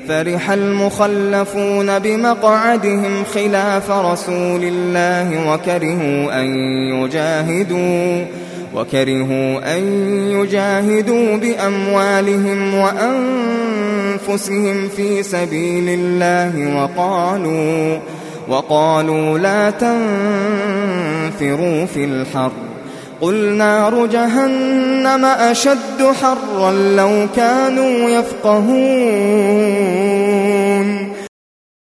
فرح المخلفون بمقعدهم خلاف رسول الله وكرهوا أن يجاهدوا بأموالهم وأنفسهم في سبيل الله وقالوا لا تنفروا في الحر قل نار جهنم أشد حرا لو كانوا يفقهون